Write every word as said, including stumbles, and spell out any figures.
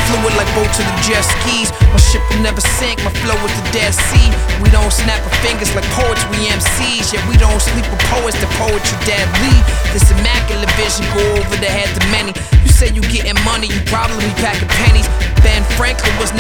fluid like boat to the jet skis. My ship will never sink, my flow is the Dead Sea. We don't snap our fingers like poets, we M Cs. Yeah, we don't sleep with poets, the poetry deadly. This immaculate vision go over the heads of many. You say you getting money, you probably packing pennies. Ben Franklin was never